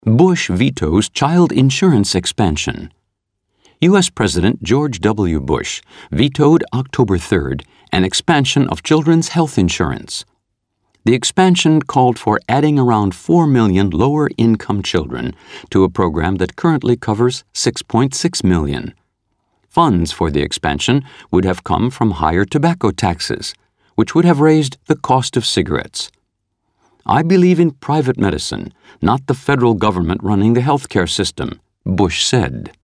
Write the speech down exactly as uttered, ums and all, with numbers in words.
Bush vetoes child insurance expansion. U S President George W. Bush vetoed October third an expansion of children's health insurance. The expansion called for adding around four million lower-income children to a program that currently covers six point six million. Funds for the expansion would have come from higher tobacco taxes, which would have raised the cost of cigarettes. "I believe in private medicine, not the federal government running the healthcare system," Bush said.